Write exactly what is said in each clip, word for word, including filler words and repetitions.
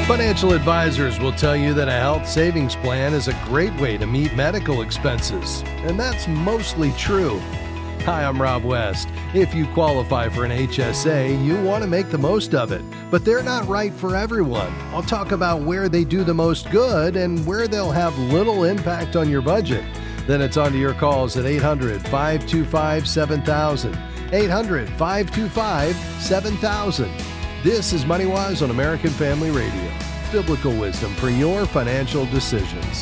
Financial advisors will tell you that a health savings plan is a great way to meet medical expenses, and that's mostly true. Hi, I'm Rob West. If you qualify for an H S A, you want to make the most of it, but they're not right for everyone. I'll talk about where they do the most good and where they'll have little impact on your budget. Then it's on to your calls at eight hundred, five two five, seven thousand. eight hundred, five two five, seven thousand. This is MoneyWise on American Family Radio. Biblical wisdom for your financial decisions.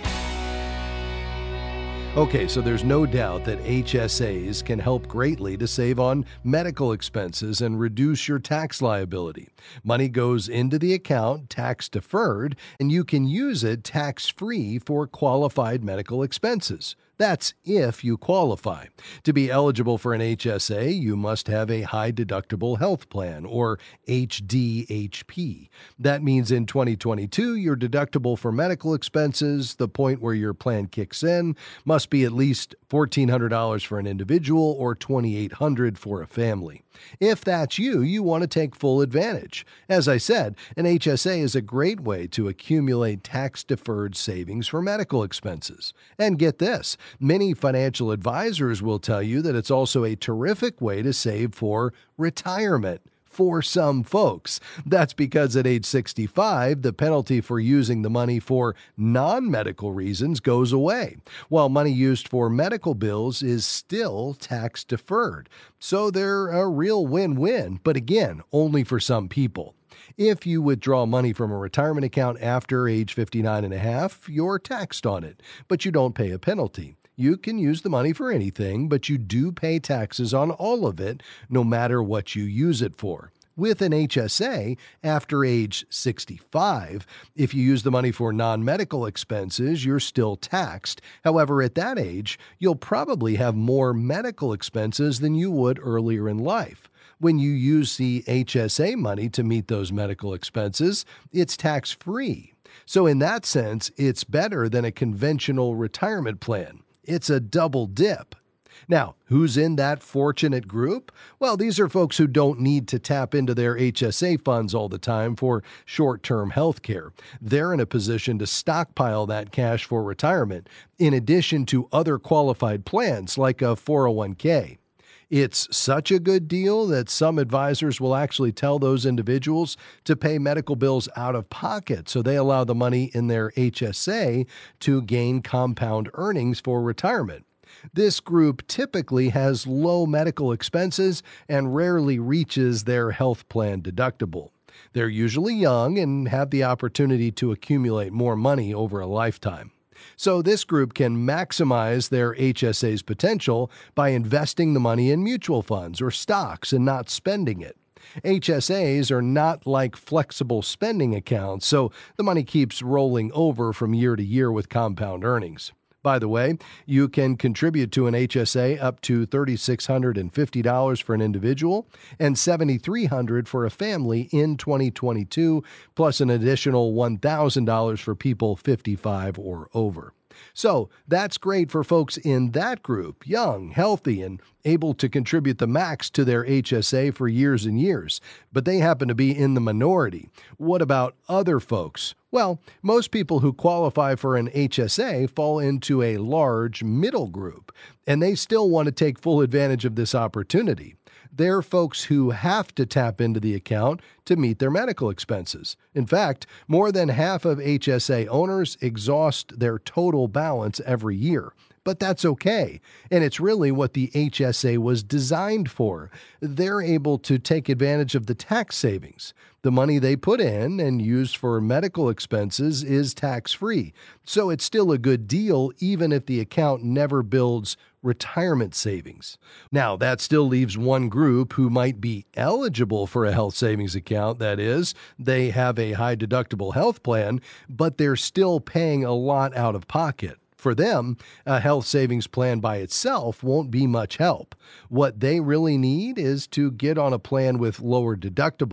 Okay, so there's no doubt that H S As can help greatly to save on medical expenses and reduce your tax liability. Money goes into the account tax deferred, and you can use it tax-free for qualified medical expenses. That's if you qualify. To be eligible for an H S A, you must have a high deductible health plan, or H D H P. That means in twenty twenty-two, your deductible for medical expenses, the point where your plan kicks in, must be at least fourteen hundred dollars for an individual or twenty-eight hundred dollars for a family. If that's you, you want to take full advantage. As I said, an H S A is a great way to accumulate tax-deferred savings for medical expenses. And get this, many financial advisors will tell you that it's also a terrific way to save for retirement. For some folks. That's because at age sixty-five, the penalty for using the money for non-medical reasons goes away, while money used for medical bills is still tax deferred. So they're a real win-win, but again, only for some people. If you withdraw money from a retirement account after age fifty-nine and a half, you're taxed on it, but you don't pay a penalty. You can use the money for anything, but you do pay taxes on all of it, no matter what you use it for. With an H S A, after age sixty-five, if you use the money for non-medical expenses, you're still taxed. However, at that age, you'll probably have more medical expenses than you would earlier in life. When you use the H S A money to meet those medical expenses, it's tax-free. So in that sense, it's better than a conventional retirement plan. It's a double dip. Now, who's in that fortunate group? Well, these are folks who don't need to tap into their H S A funds all the time for short-term health care. They're in a position to stockpile that cash for retirement, in addition to other qualified plans like a four oh one k. It's such a good deal that some advisors will actually tell those individuals to pay medical bills out of pocket, so they allow the money in their H S A to gain compound earnings for retirement. This group typically has low medical expenses and rarely reaches their health plan deductible. They're usually young and have the opportunity to accumulate more money over a lifetime. So this group can maximize their H S A's potential by investing the money in mutual funds or stocks and not spending it. H S A's are not like flexible spending accounts, so the money keeps rolling over from year to year with compound earnings. By the way, you can contribute to an H S A up to three thousand six hundred fifty dollars for an individual and seven thousand three hundred dollars for a family in twenty twenty-two, plus an additional one thousand dollars for people fifty-five or over. So that's great for folks in that group, young, healthy, and able to contribute the max to their H S A for years and years. But they happen to be in the minority. What about other folks? Well, most people who qualify for an H S A fall into a large middle group, and they still want to take full advantage of this opportunity. They're folks who have to tap into the account to meet their medical expenses. In fact, more than half of H S A owners exhaust their total balance every year. But that's okay, and it's really what the H S A was designed for. They're able to take advantage of the tax savings. The money they put in and use for medical expenses is tax-free, so it's still a good deal even if the account never builds retirement savings. Now, that still leaves one group who might be eligible for a health savings account. That is, they have a high deductible health plan, but they're still paying a lot out of pocket. For them, a health savings plan by itself won't be much help. What they really need is to get on a plan with lower deductibles.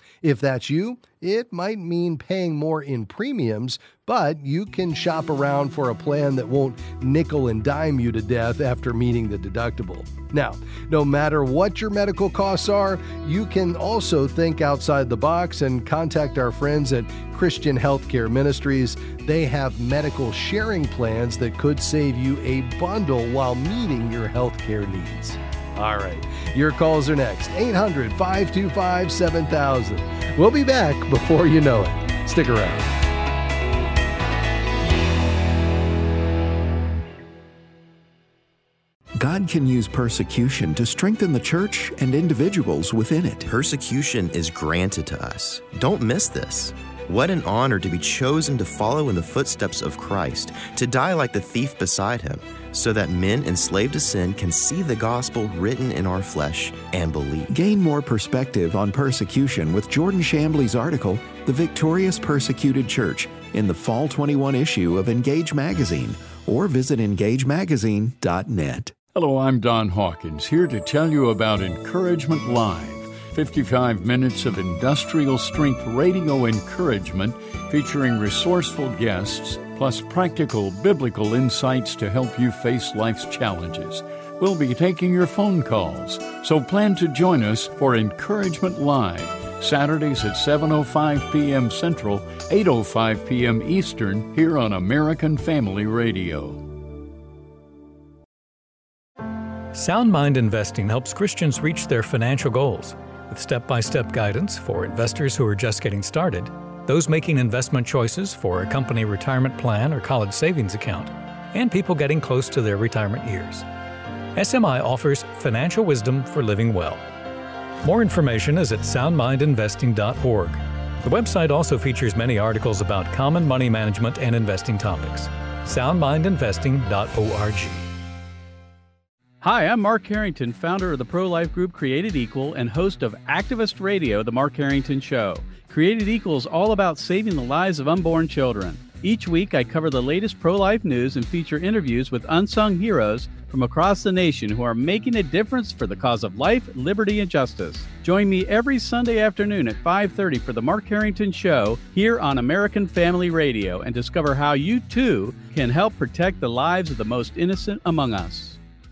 If that's you, it might mean paying more in premiums, but you can shop around for a plan that won't nickel and dime you to death after meeting the deductible. Now, no matter what your medical costs are, you can also think outside the box and contact our friends at Christian Healthcare Ministries. They have medical sharing plans that could save you a bundle while meeting your healthcare needs. All right, your calls are next. eight hundred, five two five, seven thousand. We'll be back before you know it. Stick around. God can use persecution to strengthen the church and individuals within it. Persecution is granted to us. Don't miss this. What an honor to be chosen to follow in the footsteps of Christ, to die like the thief beside him, so that men enslaved to sin can see the gospel written in our flesh and believe. Gain more perspective on persecution with Jordan Shambly's article, The Victorious Persecuted Church, in the Fall twenty-one issue of Engage Magazine, or visit engage magazine dot net. Hello, I'm Don Hawkins, here to tell you about Encouragement Live. fifty-five minutes of industrial-strength radio encouragement featuring resourceful guests, plus practical biblical insights to help you face life's challenges. We'll be taking your phone calls, so plan to join us for Encouragement Live, Saturdays at seven oh five p.m. Central, eight oh five p.m. Eastern, here on American Family Radio. Sound Mind Investing helps Christians reach their financial goals with step-by-step guidance for investors who are just getting started, those making investment choices for a company retirement plan or college savings account, and people getting close to their retirement years. S M I offers financial wisdom for living well. More information is at sound mind investing dot org. The website also features many articles about common money management and investing topics. sound mind investing dot org. Hi, I'm Mark Harrington, founder of the pro-life group Created Equal and host of Activist Radio, The Mark Harrington Show. Created Equal is all about saving the lives of unborn children. Each week, I cover the latest pro-life news and feature interviews with unsung heroes from across the nation who are making a difference for the cause of life, liberty, and justice. Join me every Sunday afternoon at five thirty for The Mark Harrington Show here on American Family Radio and discover how you, too, can help protect the lives of the most innocent among us.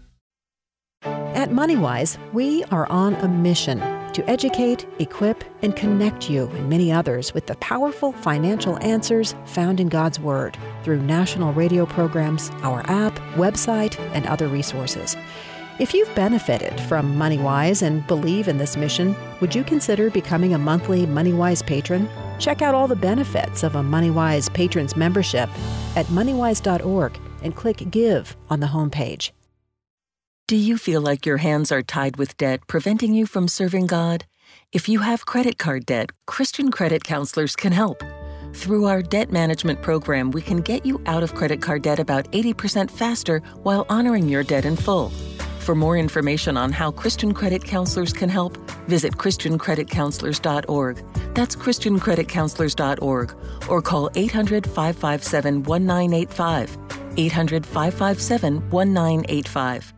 At MoneyWise, we are on a mission to educate, equip, and connect you and many others with the powerful financial answers found in God's Word through national radio programs, our app, website, and other resources. If you've benefited from MoneyWise and believe in this mission, would you consider becoming a monthly MoneyWise patron? Check out all the benefits of a MoneyWise Patrons membership at moneywise dot org and click Give on the homepage. Do you feel like your hands are tied with debt, preventing you from serving God? If you have credit card debt, Christian Credit Counselors can help. Through our debt management program, we can get you out of credit card debt about eighty percent faster while honoring your debt in full. For more information on how Christian Credit Counselors can help, visit christian credit counselors dot org. That's christian credit counselors dot org. Or call eight hundred, five five seven, one nine eight five. eight hundred, five five seven, one nine eight five.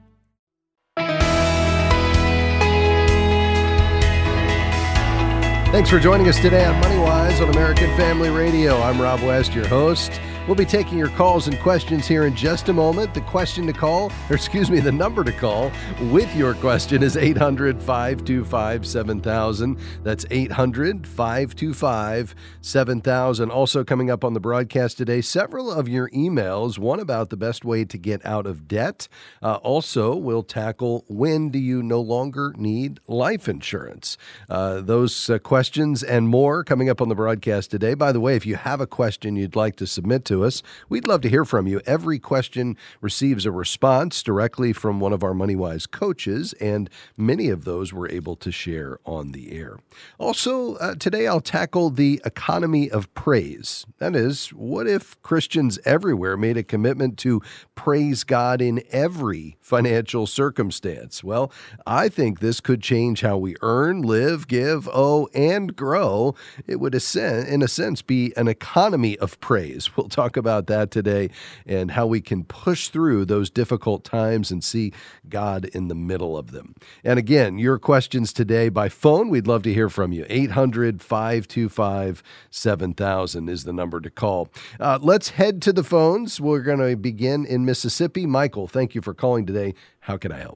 Thanks for joining us today on MoneyWise on American Family Radio. I'm Rob West, your host. We'll be taking your calls and questions here in just a moment. The question to call, or excuse me, the number to call with your question is eight hundred, five two five, seven thousand. That's eight hundred, five two five, seven thousand. Also coming up on the broadcast today, several of your emails, one about the best way to get out of debt. Uh, also, we'll tackle when do you no longer need life insurance. Uh, those uh, questions and more coming up on the broadcast today. By the way, if you have a question you'd like to submit to us, we'd love to hear from you. Every question receives a response directly from one of our MoneyWise coaches, and many of those we're able to share on the air. Also, uh, today I'll tackle the economy of praise. That is, what if Christians everywhere made a commitment to praise God in every financial circumstance? Well, I think this could change how we earn, live, give, owe, and grow. It would, in a sense, be an economy of praise. We'll talk talk about that today and how we can push through those difficult times and see God in the middle of them. And again, your questions today by phone, we'd love to hear from you. eight hundred, five two five, seven thousand is the number to call. Uh, let's head to the phones. We're going to begin in Mississippi. Michael, thank you for calling today. How can I help?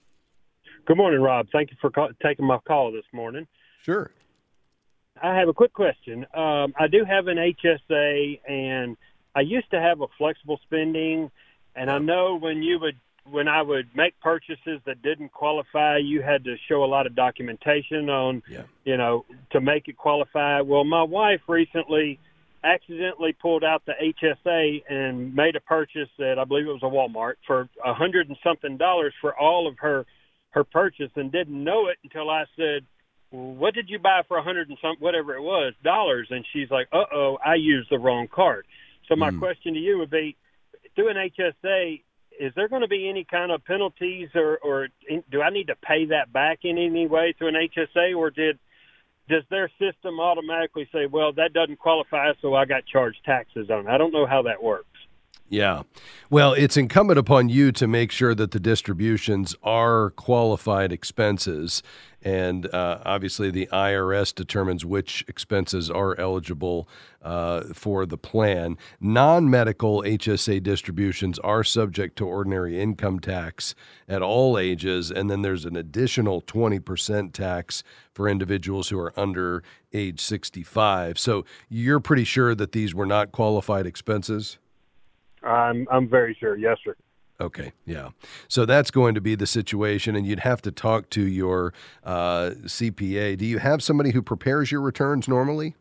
Good morning, Rob. Thank you for call- taking my call this morning. Sure. I have a quick question. Um, I do have an H S A, and I used to have a flexible spending, and I know when you would, when I would make purchases that didn't qualify, you had to show a lot of documentation on, yeah. you know, to make it qualify. Well, my wife recently accidentally pulled out the H S A and made a purchase at, I believe it was a Walmart, for a hundred and something dollars for all of her her purchase, and didn't know it until I said, well, what did you buy for a hundred and some, whatever it was, dollars? And she's like, uh-oh, I used the wrong card. So my mm. question to you would be, through an H S A, is there going to be any kind of penalties, or, or in, do I need to pay that back in any way through an H S A, or did does their system automatically say, well, that doesn't qualify, so I got charged taxes on it? I don't know how that works. Yeah. Well, it's incumbent upon you to make sure that the distributions are qualified expenses. And uh, obviously, the I R S determines which expenses are eligible uh, for the plan. Non-medical H S A distributions are subject to ordinary income tax at all ages. And then there's an additional twenty percent tax for individuals who are under age sixty-five. So you're pretty sure that these were not qualified expenses? I'm I'm very sure. Yes, sir. Okay, yeah. So that's going to be the situation, and you'd have to talk to your uh, C P A. Do you have somebody who prepares your returns normally?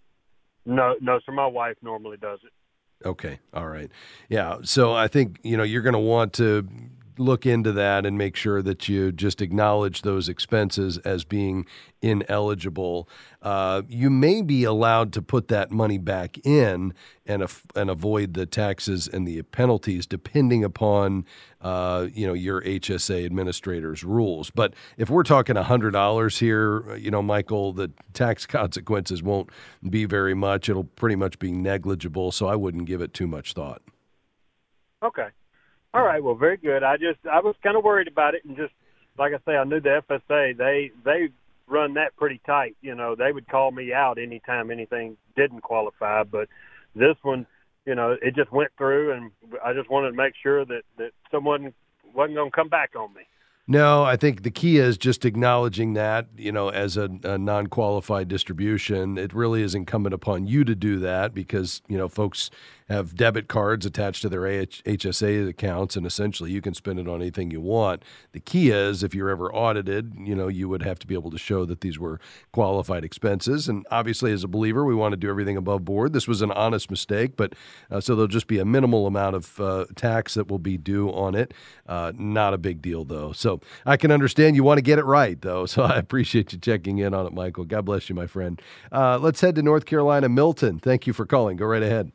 No, no, sir. My wife normally does it. Okay, all right. Yeah, so I think, you know, you're going to want to look into that and make sure that you just acknowledge those expenses as being ineligible. Uh, you may be allowed to put that money back in and af- and avoid the taxes and the penalties depending upon uh, you know your H S A administrator's rules. But if we're talking one hundred dollars here, you know, Michael, the tax consequences won't be very much. It'll pretty much be negligible, so I wouldn't give it too much thought. Okay. All right. Well, very good. I just I was kind of worried about it, and just like I say, I knew the F S A they they run that pretty tight. You know, they would call me out anytime anything didn't qualify. But this one, you know, it just went through, and I just wanted to make sure that that someone wasn't going to come back on me. No, I think the key is just acknowledging that, you know, as a, a non-qualified distribution. It really is incumbent upon you to do that because, you know, folks have debit cards attached to their H S A accounts, and essentially you can spend it on anything you want. The key is if you're ever audited, you know, you would have to be able to show that these were qualified expenses. And obviously, as a believer, we want to do everything above board. This was an honest mistake, but uh, so there'll just be a minimal amount of uh, tax that will be due on it. Uh, not a big deal, though. So I can understand you want to get it right, though. So I appreciate you checking in on it, Michael. God bless you, my friend. Uh, let's head to North Carolina. Milton, thank you for calling. Go right ahead.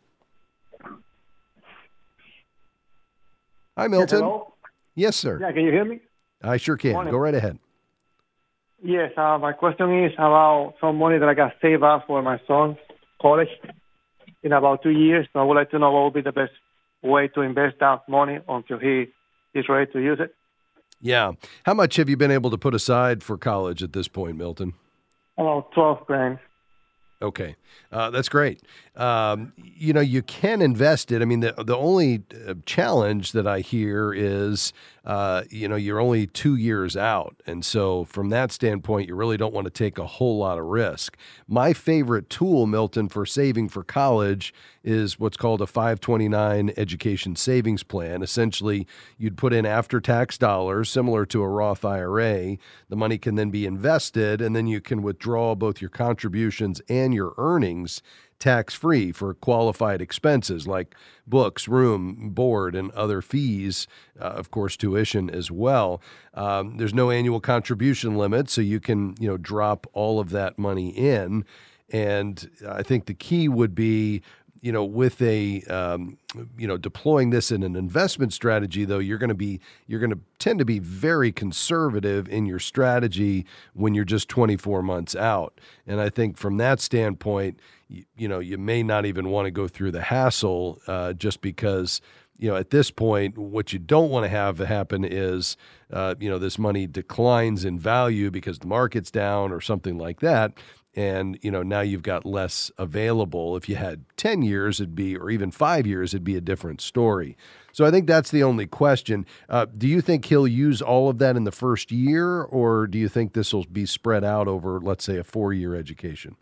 Hi, Milton. Hello? Yes, sir. Yeah, can you hear me? I sure can. Morning. Go right ahead. Yes, uh, my question is about some money that I got saved up for my son's college in about two years. So I would like to know what would be the best way to invest that money until he is ready to use it. Yeah. How much have you been able to put aside for college at this point, Milton? About twelve grand. Okay. Uh, that's great. Um, you know, you can invest it. I mean, the the only challenge that I hear is, uh, you know, you're only two years out. And so from that standpoint, you really don't want to take a whole lot of risk. My favorite tool, Milton, for saving for college is what's called a five twenty-nine education savings plan. Essentially, you'd put in after-tax dollars, similar to a Roth I R A. The money can then be invested, and then you can withdraw both your contributions and your earnings tax-free for qualified expenses like books, room, board, and other fees, uh, of course, tuition as well. Um, there's no annual contribution limit, so you can, you know, drop all of that money in. And I think the key would be, you know, with a, um, you know, deploying this in an investment strategy, though, you're going to be, you're going to tend to be very conservative in your strategy when you're just twenty-four months out. And I think from that standpoint, you, you know, you may not even want to go through the hassle uh, just because, you know, at this point, what you don't want to have happen is, uh, you know, this money declines in value because the market's down or something like that. And, you know, now you've got less available. If you had ten years, it'd be, or even five years, it'd be a different story. So I think that's the only question. Uh, do you think he'll use all of that in the first year, or do you think this will be spread out over, let's say, a four-year education?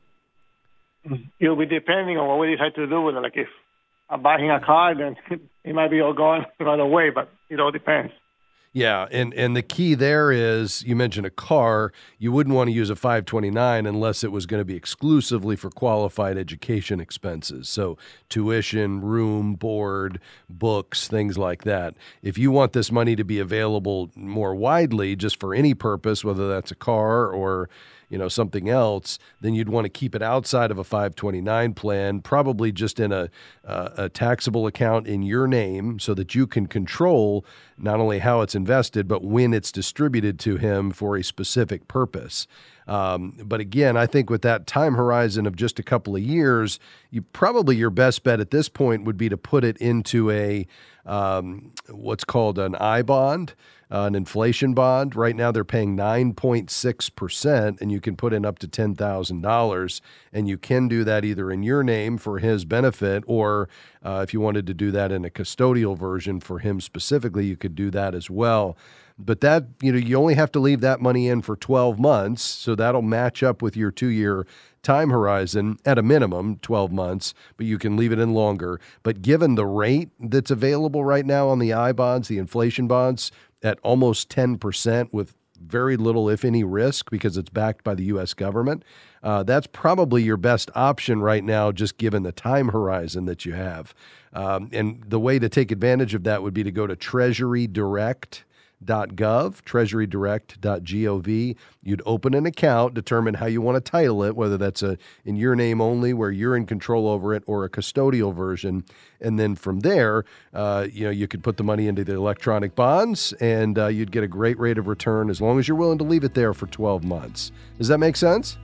It'll be depending on what we decide to do with it. Like if I'm buying a car, then it might be all gone right away, but it all depends. Yeah, and, and the key there is, you mentioned a car, you wouldn't want to use a five twenty-nine unless it was going to be exclusively for qualified education expenses. So tuition, room, board, books, things like that. If you want this money to be available more widely, just for any purpose, whether that's a car or, you know, something else, then you'd want to keep it outside of a five twenty-nine plan, probably just in a, uh, a taxable account in your name so that you can control not only how it's invested, but when it's distributed to him for a specific purpose. Um, but again, I think with that time horizon of just a couple of years, you probably your best bet at this point would be to put it into a um, what's called an I bond, uh, an inflation bond. Right now they're paying nine point six percent, and you can put in up to ten thousand dollars, and you can do that either in your name for his benefit, or uh, if you wanted to do that in a custodial version for him specifically, you could do that as well. But that, you know, you only have to leave that money in for twelve months, so that'll match up with your two-year time horizon at a minimum, twelve months, but you can leave it in longer. But given the rate that's available right now on the I bonds, the inflation bonds, at almost ten percent with very little, if any, risk because it's backed by the U S government, uh, that's probably your best option right now, just given the time horizon that you have. Um, and the way to take advantage of that would be to go to treasury direct dot gov, treasury direct dot gov. You'd open an account, determine how you want to title it, whether that's a in your name only, where you're in control over it, or a custodial version. And then from there, uh, you know, you could put the money into the electronic bonds, and uh, you'd get a great rate of return as long as you're willing to leave it there for twelve months. Does that make sense?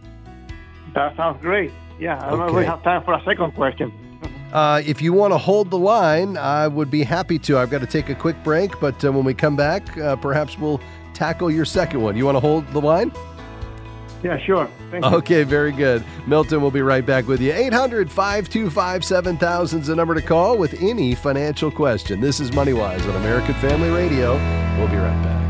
That sounds great. Yeah, I don't Okay. know if we have time for a second question. Uh, if you want to hold the line, I would be happy to. I've got to take a quick break, but uh, when we come back, uh, perhaps we'll tackle your second one. You want to hold the line? Yeah, sure. Thank you. Okay, very good. Milton will be right back with you. eight hundred, five two five, seven thousand is the number to call with any financial question. This is MoneyWise on American Family Radio. We'll be right back.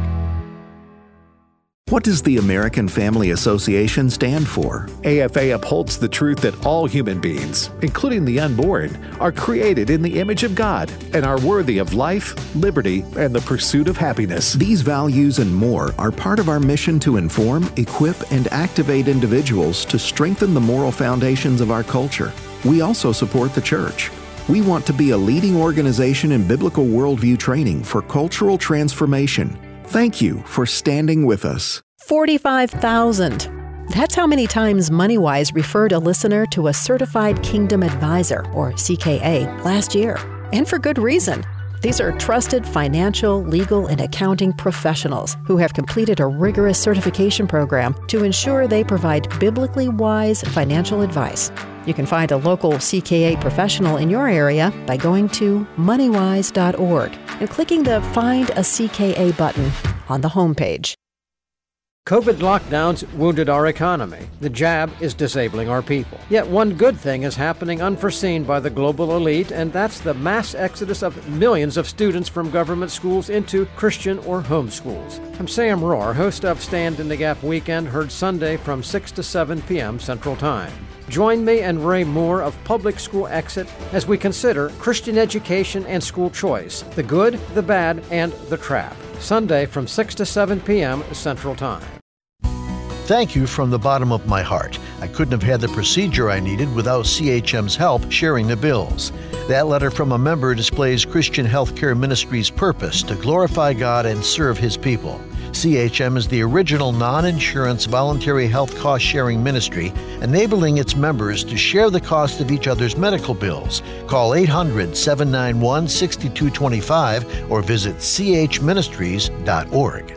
What does the American Family Association stand for? A F A upholds the truth that all human beings, including the unborn, are created in the image of God and are worthy of life, liberty, and the pursuit of happiness. These values and more are part of our mission to inform, equip, and activate individuals to strengthen the moral foundations of our culture. We also support the church. We want to be a leading organization in biblical worldview training for cultural transformation. Thank you for standing with us. forty-five thousand. That's how many times MoneyWise referred a listener to a Certified Kingdom Advisor, or C K A, last year. And for good reason. These are trusted financial, legal, and accounting professionals who have completed a rigorous certification program to ensure they provide biblically wise financial advice. You can find a local C K A professional in your area by going to moneywise dot org and clicking the Find a C K A button on the homepage. COVID lockdowns wounded our economy. The jab is disabling our people. Yet one good thing is happening unforeseen by the global elite, and that's the mass exodus of millions of students from government schools into Christian or home schools. I'm Sam Rohr, host of Stand in the Gap Weekend, heard Sunday from six to seven p.m. Central Time. Join me and Ray Moore of Public School Exit as we consider Christian education and school choice, the good, the bad, and the trap. Sunday from six to seven p.m. Central Time. Thank you from the bottom of my heart. I couldn't have had the procedure I needed without C H M's help sharing the bills. That letter from a member displays Christian Healthcare Ministries' purpose to glorify God and serve His people. C H M is the original non-insurance voluntary health cost-sharing ministry, enabling its members to share the cost of each other's medical bills. Call eight hundred, seven nine one, six two two five or visit c h ministries dot org.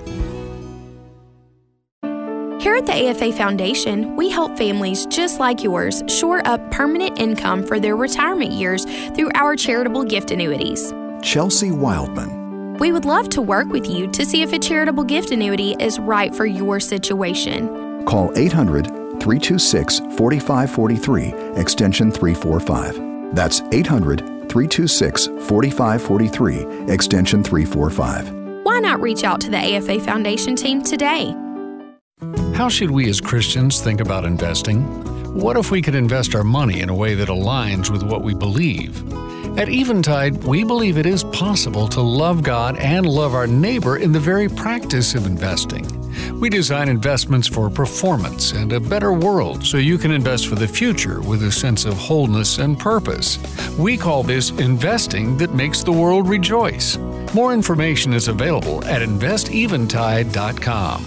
Here at the A F A Foundation, we help families just like yours shore up permanent income for their retirement years through our charitable gift annuities. Chelsea Wildman. We would love to work with you to see if a charitable gift annuity is right for your situation. Call eight hundred, three two six, four five four three, extension three four five. That's eight hundred, three two six, four five four three, extension three four five. Why not reach out to the A F A Foundation team today? How should we as Christians think about investing? What if we could invest our money in a way that aligns with what we believe? At Eventide, we believe it is possible to love God and love our neighbor in the very practice of investing. We design investments for performance and a better world so you can invest for the future with a sense of wholeness and purpose. We call this investing that makes the world rejoice. More information is available at invest eventide dot com.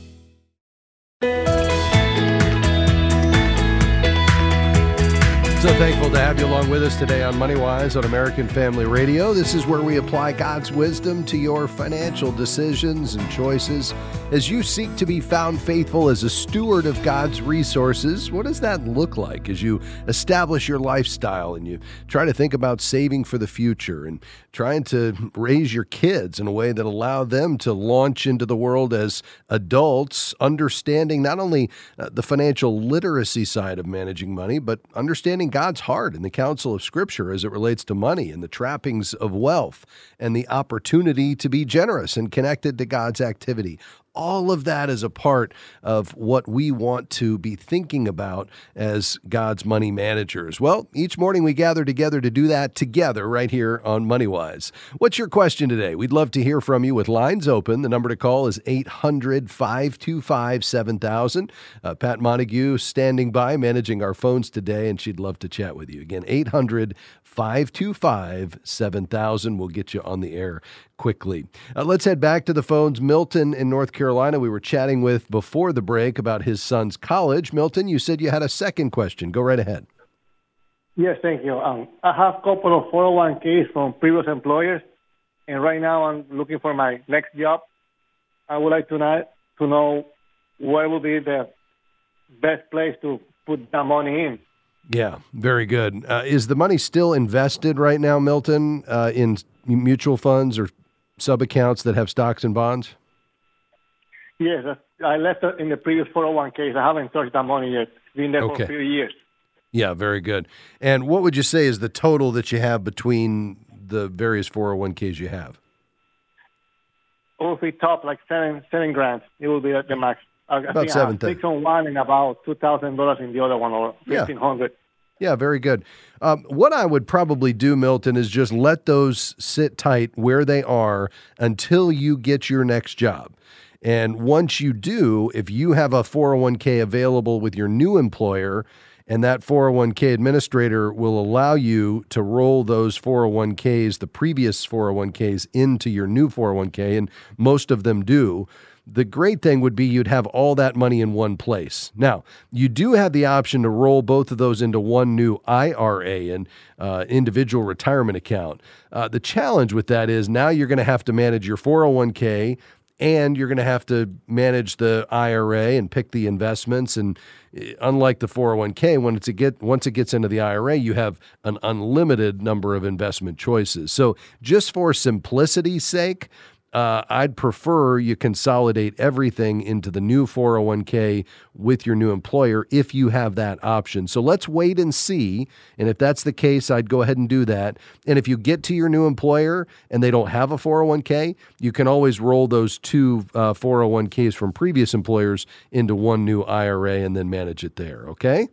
So thankful to have you along with us today on MoneyWise on American Family Radio. This is where we apply God's wisdom to your financial decisions and choices. As you seek to be found faithful as a steward of God's resources, what does that look like as you establish your lifestyle and you try to think about saving for the future and trying to raise your kids in a way that allow them to launch into the world as adults, understanding not only uh, the financial literacy side of managing money, but understanding God's heart and the counsel of Scripture as it relates to money and the trappings of wealth and the opportunity to be generous and connected to God's activity. All of that is a part of what we want to be thinking about as God's money managers. Well, each morning we gather together to do that together right here on MoneyWise. What's your question today? We'd love to hear from you with lines open. The number to call is eight hundred, five two five, seven thousand. Uh, Pat Montague standing by, managing our phones today, and she'd love to chat with you. Again, eight hundred, five two five, seven thousand. We'll get you on the air quickly. Uh, let's head back to the phones. Milton in North Carolina, we were chatting with before the break about his son's college. Milton, you said you had a second question. Go right ahead. Yes, thank you. Um, I have a couple of four oh one k's from previous employers, and right now I'm looking for my next job. I would like to know, to know where will be the best place to put that money in. Yeah, very good. Uh, is the money still invested right now, Milton, uh, in mutual funds or sub-accounts that have stocks and bonds? Yes, I left it in the previous four oh one k's. I haven't touched that money yet. It's been there Okay. for a few years. Yeah, very good. And what would you say is the total that you have between the various four oh one k's you have? It will be top like seven seven grand. It will be at the max. I About think I seven have thou- six on one and about two thousand dollars in the other one, or Yeah. fifteen hundred. Yeah, very good. Um, what I would probably do, Milton, is just let those sit tight where they are until you get your next job. And once you do, if you have a four oh one k available with your new employer, and that four oh one k administrator will allow you to roll those four oh one k's, the previous four oh one k's, into your new four oh one k, and most of them do. The great thing would be you'd have all that money in one place. Now, you do have the option to roll both of those into one new I R A, an uh, individual retirement account. Uh, the challenge with that is now you're going to have to manage your four oh one k, and you're going to have to manage the I R A and pick the investments. And unlike the four oh one k, when it's a get, once it gets into the I R A, you have an unlimited number of investment choices. So just for simplicity's sake, Uh, I'd prefer you consolidate everything into the new four oh one k with your new employer if you have that option. So let's wait and see. And if that's the case, I'd go ahead and do that. And if you get to your new employer and they don't have a four oh one k, you can always roll those two uh, four oh one k's from previous employers into one new I R A and then manage it there. Okay?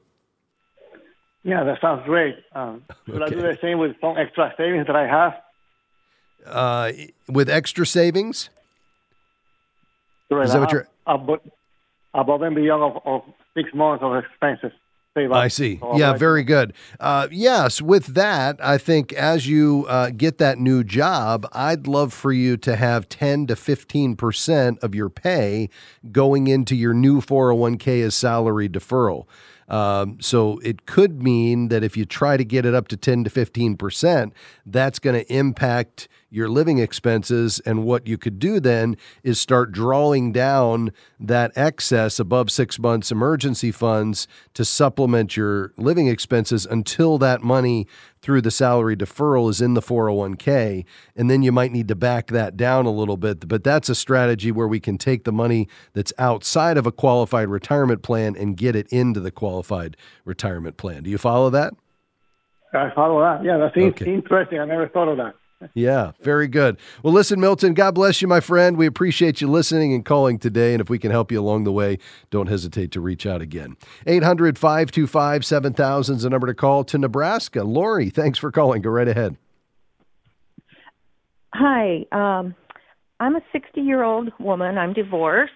Yeah, that sounds great. Um, should Okay. I do the same with some extra savings that I have? Uh, with extra savings? Right, Is that what I- you're... Above, above and beyond of, of six months of expenses. save up. I see. So Yeah, like, very good. Uh, yes, with that, I think as you uh, get that new job, I'd love for you to have ten to fifteen percent of your pay going into your new four oh one k as salary deferral. Um, so it could mean that if you try to get it up to ten to fifteen percent, that's going to impact your living expenses. And what you could do then is start drawing down that excess above six months emergency funds to supplement your living expenses until that money through the salary deferral is in the four oh one k. And then you might need to back that down a little bit. But that's a strategy where we can take the money that's outside of a qualified retirement plan and get it into the qualified retirement plan. Do you follow that? I follow that. Yeah, that's Okay. interesting. I never thought of that. Yeah, very good. Well, listen, Milton, God bless you, my friend. We appreciate you listening and calling today. And if we can help you along the way, don't hesitate to reach out again. eight hundred, five two five, seven thousand is the number to call to Nebraska. Lori, thanks for calling. Go right ahead. Hi. Um, I'm a sixty-year-old woman. I'm divorced.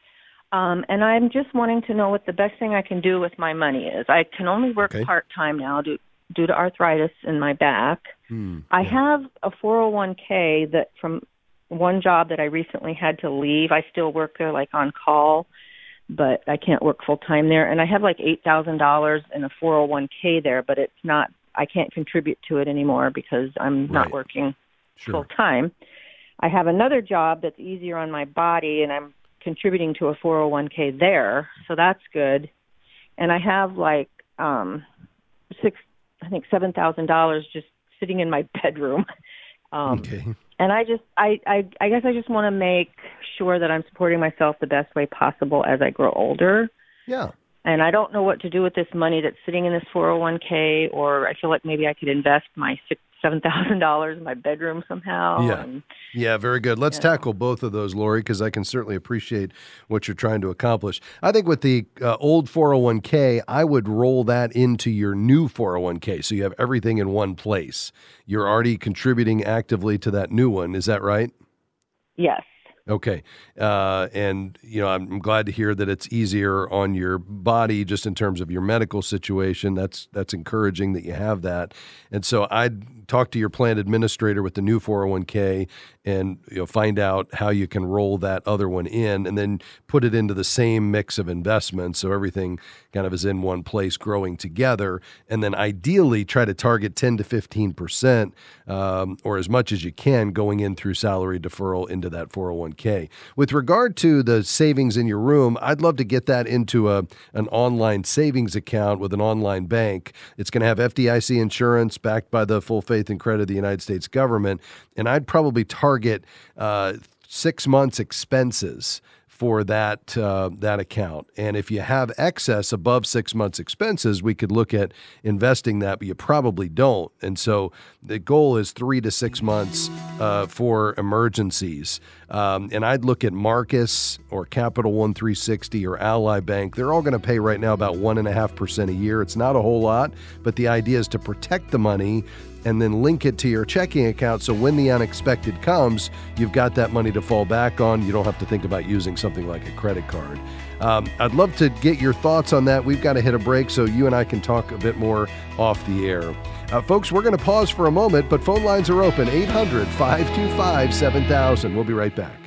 Um, and I'm just wanting to know what the best thing I can do with my money is. I can only work Okay. part-time now due, due to arthritis in my back. Hmm. I have a four oh one k that from one job that I recently had to leave. I still work there like on call, but I can't work full time there. And I have like eight thousand dollars in a four oh one k there, but it's not, I can't contribute to it anymore because I'm Right. not working Sure. full time. I have another job that's easier on my body and I'm contributing to a four oh one k there. So that's good. And I have like, um, six, I think seven thousand dollars just sitting in my bedroom. Um, okay. And I just, I, I, I guess I just want to make sure that I'm supporting myself the best way possible as I grow older. Yeah. And I don't know what to do with this money that's sitting in this four oh one k, or I feel like maybe I could invest my six, seven thousand dollars in my bedroom somehow. Yeah. And, Yeah, very good. Let's Yeah. tackle both of those, Lori, because I can certainly appreciate what you're trying to accomplish. I think with the uh, old four oh one k, I would roll that into your new four oh one k so you have everything in one place. You're already contributing actively to that new one. Is that right? yes. Okay. Uh, and, you know, I'm glad to hear that it's easier on your body just in terms of your medical situation. That's that's encouraging that you have that. And so I'd talk to your plan administrator with the new four oh one k and, you know, find out how you can roll that other one in and then put it into the same mix of investments so everything kind of is in one place growing together. And then ideally try to target ten to fifteen percent um, or as much as you can going in through salary deferral into that four oh one k. With regard to the savings in your room, I'd love to get that into a an online savings account with an online bank. It's going to have F D I C insurance backed by the full faith and credit of the United States government. And I'd probably target uh, six months expenses for that uh, that account. And if you have excess above six months expenses, we could look at investing that, but you probably don't. And so the goal is three to six months uh, for emergencies. Um, and I'd look at Marcus or Capital One three sixty or Ally Bank. They're all going to pay right now about one and a half percent a year. It's not a whole lot, but the idea is to protect the money and then link it to your checking account so when the unexpected comes, you've got that money to fall back on. You don't have to think about using something like a credit card. Um, I'd love to get your thoughts on that. We've got to hit a break so you and I can talk a bit more off the air. Uh, folks, we're going to pause for a moment, but phone lines are open, eight hundred, five two five, seven thousand. We'll be right back.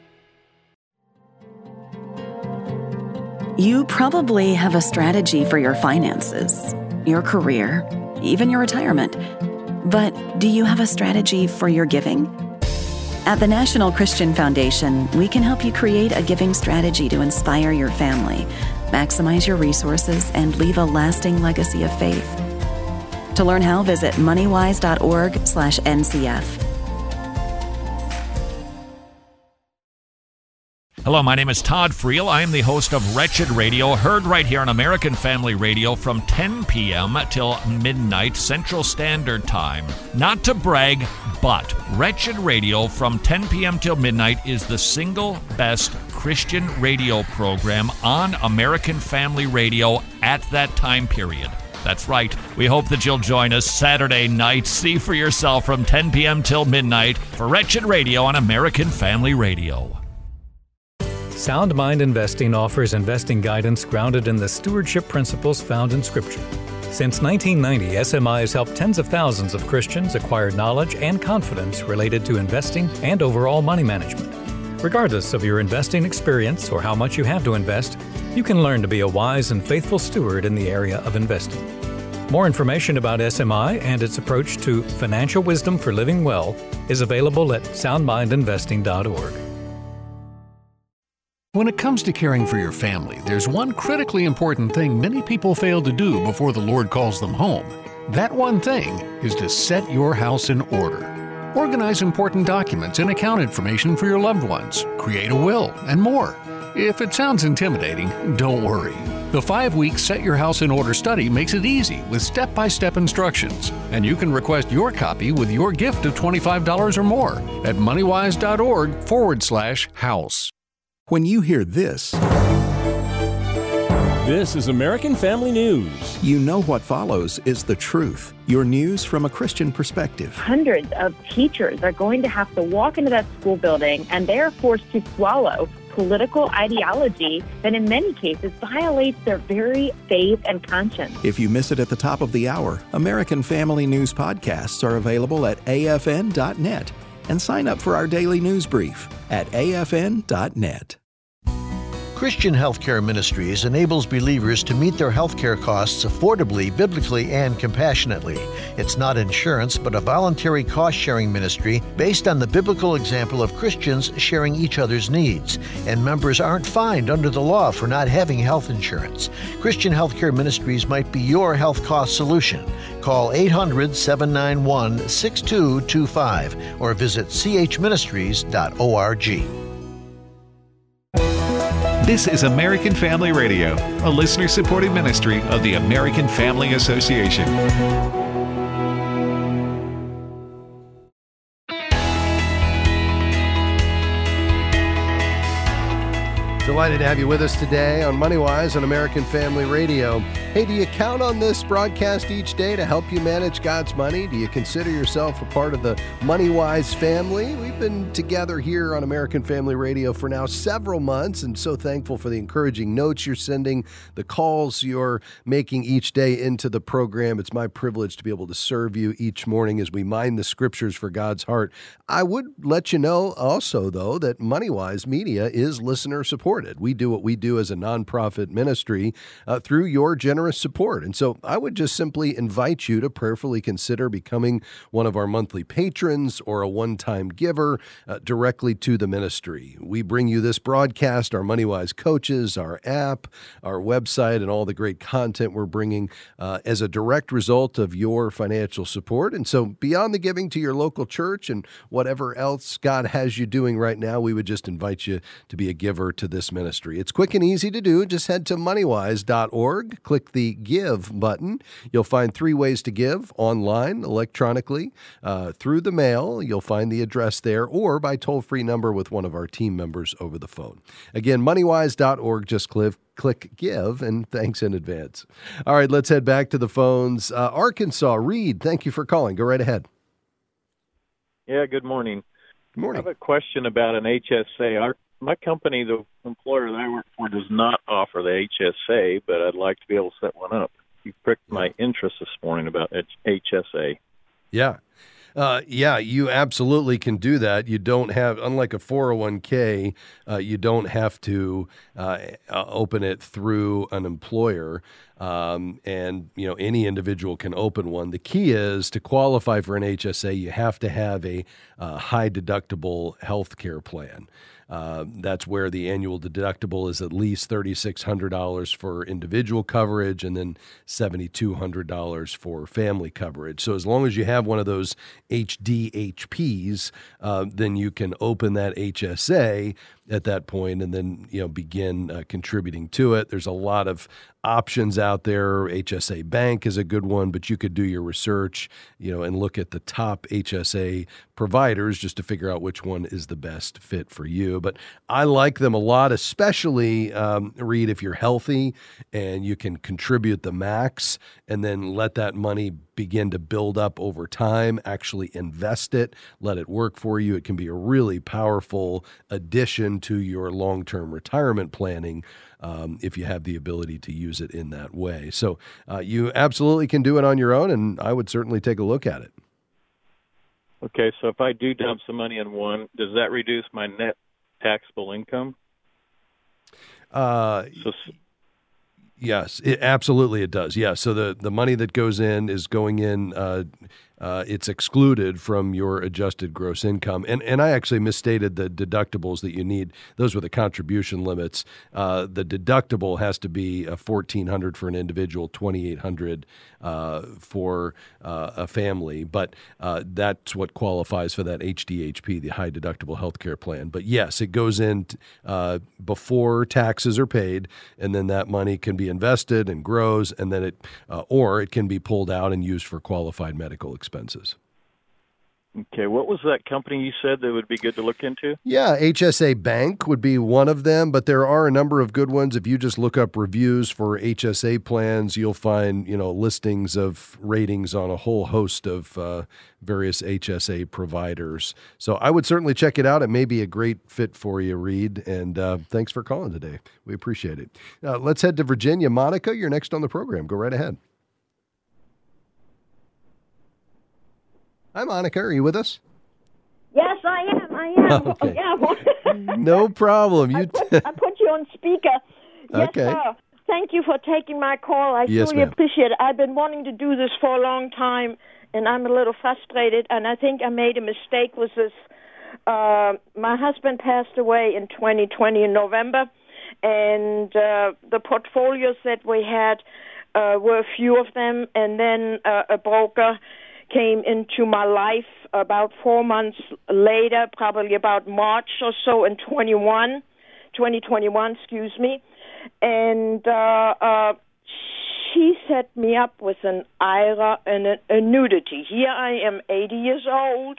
You probably have a strategy for your finances, your career, even your retirement. But do you have a strategy for your giving? At the National Christian Foundation, we can help you create a giving strategy to inspire your family, maximize your resources, and leave a lasting legacy of faith. To learn how, visit moneywise.org slash NCF. Hello, my name is Todd Friel. I am the host of Wretched Radio, heard right here on American Family Radio from ten p.m. till midnight Central Standard Time. Not to brag, but Wretched Radio from ten p.m. till midnight is the single best Christian radio program on American Family Radio at that time period. That's right. We hope that you'll join us Saturday night. See for yourself from ten p.m. till midnight for Wretched Radio on American Family Radio. Sound Mind Investing offers investing guidance grounded in the stewardship principles found in Scripture. Since nineteen ninety, S M I has helped tens of thousands of Christians acquire knowledge and confidence related to investing and overall money management. Regardless of your investing experience or how much you have to invest, you can learn to be a wise and faithful steward in the area of investing. More information about S M I and its approach to financial wisdom for living well is available at sound mind investing dot org. When it comes to caring for your family, there's one critically important thing many people fail to do before the Lord calls them home. That one thing is to set your house in order. Organize important documents and account information for your loved ones, create a will, and more. If it sounds intimidating, don't worry. The five-week Set Your House in Order study makes it easy with step-by-step instructions, and you can request your copy with your gift of twenty-five dollars or more at moneywise.org forward slash house. When you hear this, this is American Family News. You know what follows is the truth. Your news from a Christian perspective. Hundreds of teachers are going to have to walk into that school building, and they are forced to swallow political ideology that in many cases violates their very faith and conscience. If you miss it at the top of the hour, American Family News podcasts are available at A F N dot net. And sign up for our daily news brief at A F N dot net. Christian Healthcare Ministries enables believers to meet their healthcare costs affordably, biblically, and compassionately. It's not insurance, but a voluntary cost-sharing ministry based on the biblical example of Christians sharing each other's needs. And members aren't fined under the law for not having health insurance. Christian Healthcare Ministries might be your health cost solution. Call eight hundred, seven nine one, six two two five or visit c h ministries dot org. This is American Family Radio, a listener-supported ministry of the American Family Association. Delighted to have you with us today on MoneyWise on American Family Radio. Hey, do you count on this broadcast each day to help you manage God's money? Do you consider yourself a part of the MoneyWise family? We've been together here on American Family Radio for now several months, and so thankful for the encouraging notes you're sending, the calls you're making each day into the program. It's my privilege to be able to serve you each morning as we mine the scriptures for God's heart. I would let you know also, though, that MoneyWise Media is listener supported. We do what we do as a nonprofit ministry uh, through your generous support. And so I would just simply invite you to prayerfully consider becoming one of our monthly patrons or a one-time giver uh, directly to the ministry. We bring you this broadcast, our MoneyWise coaches, our app, our website, and all the great content we're bringing uh, as a direct result of your financial support. And so beyond the giving to your local church and whatever else God has you doing right now, we would just invite you to be a giver to this ministry. It's quick and easy to do. Just head to moneywise dot org, click the Give button. You'll find three ways to give: online, electronically, uh, through the mail. You'll find the address there, or by toll-free number with one of our team members over the phone. Again, moneywise dot org, just click click Give, and thanks in advance. All right, let's head back to the phones. Uh, Arkansas, Reed, thank you for calling. Go right ahead. Yeah, good morning. Good morning. I have a question about an H S A. Our My company, the employer that I work for, does not offer the H S A, but I'd like to be able to set one up. You pricked my interest this morning about H S A. Yeah. Uh, yeah, you absolutely can do that. You don't have, unlike a four oh one k, uh, you don't have to uh, open it through an employer. Um, and, you know, any individual can open one. The key is to qualify for an H S A, you have to have a uh, high deductible health care plan. Uh, that's where the annual deductible is at least three thousand six hundred dollars for individual coverage and then seven thousand two hundred dollars for family coverage. So as long as you have one of those H D H Ps, uh, then you can open that H S A at that point and then, you know, begin uh, contributing to it. There's a lot of options out there. H S A Bank is a good one, but you could do your research, you know, and look at the top H S A providers just to figure out which one is the best fit for you. But I like them a lot, especially, um, Reed, if you're healthy and you can contribute the max and then let that money begin to build up over time, actually invest it, let it work for you. It can be a really powerful addition into your long-term retirement planning um, if you have the ability to use it in that way. So uh, you absolutely can do it on your own, and I would certainly take a look at it. Okay, so if I do dump some money in one, does that reduce my net taxable income? Uh, so, yes, it, absolutely it does. Yeah, so the, the money that goes in is going in, uh, uh, it's excluded from your adjusted gross income. And and I actually misstated the deductibles that you need. Those were the contribution limits. Uh, the deductible has to be uh, fourteen hundred dollars for an individual, twenty-eight hundred dollars uh, for uh, a family. But uh, that's what qualifies for that H D H P, the high deductible healthcare plan. But yes, it goes in uh, before taxes are paid, and then that money can be invested and grows, and then it, uh, or it can be pulled out and used for qualified medical expenses. Expenses. Okay, what was that company you said that would be good to look into? Yeah, H S A Bank would be one of them, but there are a number of good ones. If you just look up reviews for H S A plans, you'll find, you know, listings of ratings on a whole host of uh, various H S A providers. So I would certainly check it out. It may be a great fit for you, Reed, and uh, thanks for calling today. We appreciate it. Uh, let's head to Virginia. Monica, you're next on the program. Go right ahead. Hi, Monica. Are you with us? Yes, I am. I am. Okay. Yeah. No problem. You I, put, I put you on speaker. Yes, Okay. sir. Thank you for taking my call. I Yes, truly ma'am. appreciate it. I've been wanting to do this for a long time, and I'm a little frustrated, and I think I made a mistake with this. Uh, my husband passed away in twenty twenty in November, and uh, the portfolios that we had uh, were a few of them, and then uh, a broker came into my life about four months later, probably about March or so in twenty-one, twenty twenty-one, excuse me. And uh, uh, she set me up with an I R A and an annuity. Here I am, eighty years old.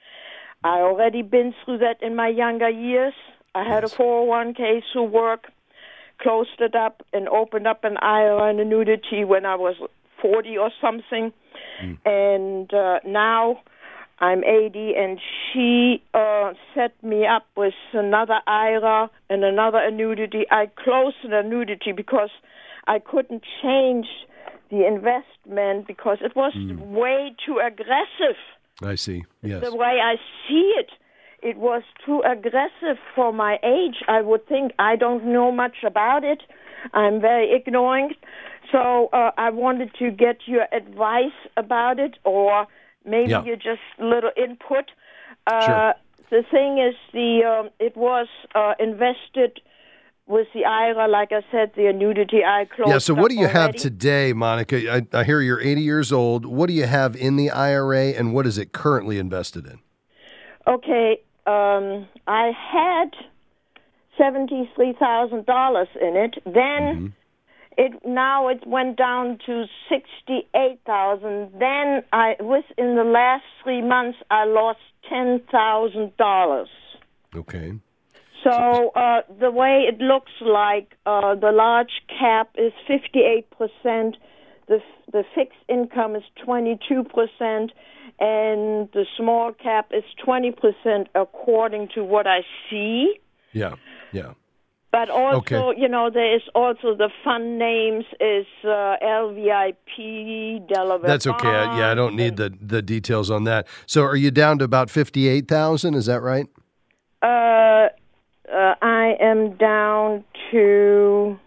I already been through that in my younger years. I had a four oh one k through work, closed it up, and opened up an I R A and annuity when I was forty or something. Mm. And uh, now I'm eighty, and she uh, set me up with another I R A and another annuity. I closed an annuity because I couldn't change the investment because it was mm. way too aggressive. I see. Yes. The way I see it, it was too aggressive for my age. I would think I don't know much about it. I'm very ignorant. So uh, I wanted to get your advice about it, or maybe Yeah. you just little input. Uh, Sure. The thing is, the um, it was uh, invested with the I R A, like I said, the annuity I closed. Yeah, so what up do you have already. today, Monica? I, I hear you're eighty years old. What do you have in the I R A, and what is it currently invested in? Okay, um, I had seventy-three thousand dollars in it. Then Mm-hmm. it now it went down to sixty-eight thousand. Then I within the last three months I lost ten thousand dollars. Okay. So uh, the way it looks like, uh, the large cap is fifty-eight percent, the the fixed income is twenty-two percent, and the small cap is twenty percent according to what I see. Yeah, yeah. But also, Okay. you know, there is also the fund names is uh, L V I P, Delaware. That's okay. I, yeah, I don't need the, the details on that. So are you down to about fifty-eight thousand? Is that right? Uh, uh, I am down to.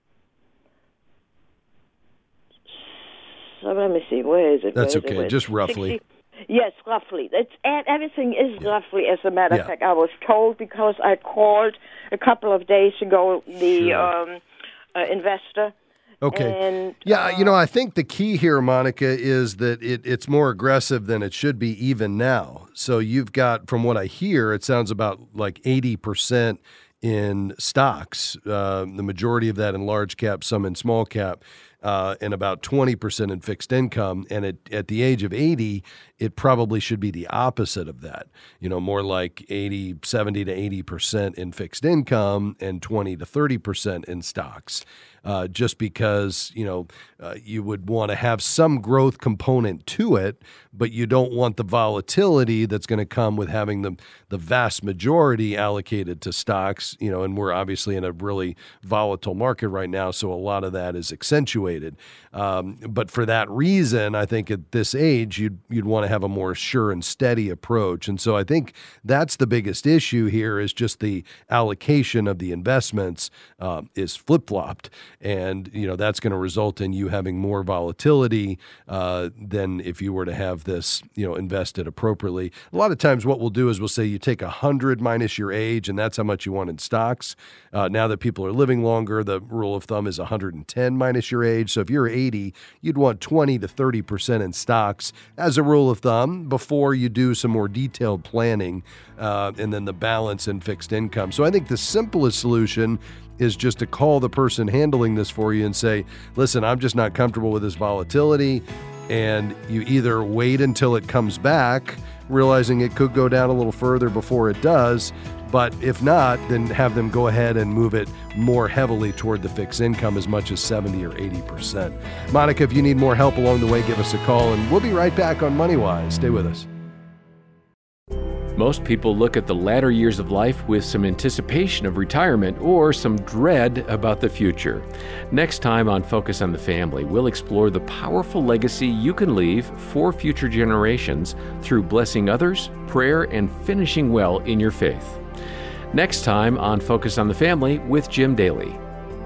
So let me see. Where is it? That's Where is it? okay, Where is just it? roughly. sixty Yes, roughly. It's and everything is roughly. As a matter Yeah. of fact, I was told because I called a couple of days ago the Sure. um, uh, investor. Okay. And Yeah, you know, I think the key here, Monica, is that it, it's more aggressive than it should be even now. So you've got, from what I hear, it sounds about like eighty percent in stocks, uh, the majority of that in large cap, some in small cap. uh, and about twenty percent in fixed income. And at, at the age of eighty, it probably should be the opposite of that. You know, more like eighty, seventy to eighty percent in fixed income and twenty to thirty percent in stocks. Uh, just because, you know, uh, you would want to have some growth component to it, but you don't want the volatility that's going to come with having the, the vast majority allocated to stocks, you know, and we're obviously in a really volatile market right now, so a lot of that is accentuated. Um, but for that reason, I think at this age, you'd, you'd want to have a more sure and steady approach. And so I think that's the biggest issue here is just the allocation of the investments uh, is flip-flopped. And, you know, that's going to result in you having more volatility uh, than if you were to have this, you know, invested appropriately. A lot of times what we'll do is we'll say you take one hundred minus your age, and that's how much you want in stocks. Uh, now that people are living longer, the rule of thumb is one hundred ten minus your age. So if you're eighty, you'd want twenty to thirty percent in stocks as a rule of thumb before you do some more detailed planning, uh, and then the balance in fixed income. So I think the simplest solution is just to call the person handling this for you and say, listen, I'm just not comfortable with this volatility. And you either wait until it comes back, realizing it could go down a little further before it does. But if not, then have them go ahead and move it more heavily toward the fixed income as much as seventy or eighty percent. Monica, if you need more help along the way, give us a call, and we'll be right back on MoneyWise. Stay with us. Most people look at the latter years of life with some anticipation of retirement or some dread about the future. Next time on Focus on the Family, we'll explore the powerful legacy you can leave for future generations through blessing others, prayer, and finishing well in your faith. Next time on Focus on the Family with Jim Daly.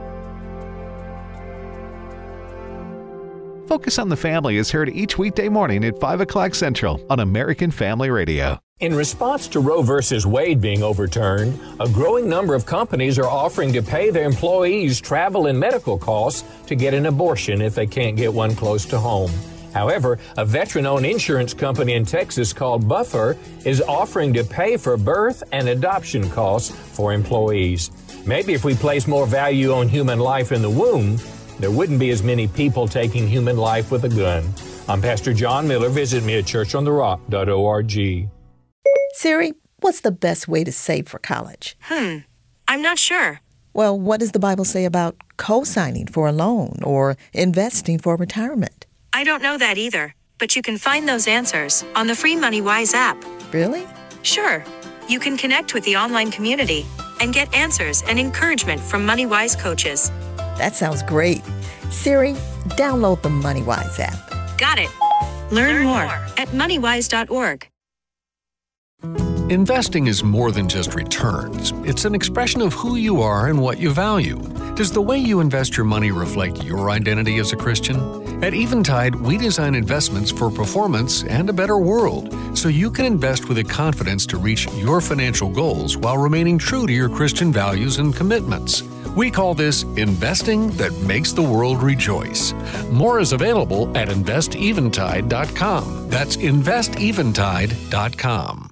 Focus on the Family is heard each weekday morning at five o'clock Central on American Family Radio. In response to Roe versus Wade being overturned, a growing number of companies are offering to pay their employees travel and medical costs to get an abortion if they can't get one close to home. However, a veteran-owned insurance company in Texas called Buffer is offering to pay for birth and adoption costs for employees. Maybe if we place more value on human life in the womb, there wouldn't be as many people taking human life with a gun. I'm Pastor John Miller. Visit me at church on the rock dot org. Siri, what's the best way to save for college? Hmm, I'm not sure. Well, what does the Bible say about co-signing for a loan or investing for retirement? I don't know that either, but you can find those answers on the free MoneyWise app. Really? Sure. You can connect with the online community and get answers and encouragement from MoneyWise coaches. That sounds great. Siri, download the MoneyWise app. Got it. Learn, Learn more, more at moneywise dot org. Investing is more than just returns. It's an expression of who you are and what you value. Does the way you invest your money reflect your identity as a Christian? At Eventide, we design investments for performance and a better world, so you can invest with the confidence to reach your financial goals while remaining true to your Christian values and commitments. We call this investing that makes the world rejoice. More is available at invest eventide dot com. That's invest eventide dot com.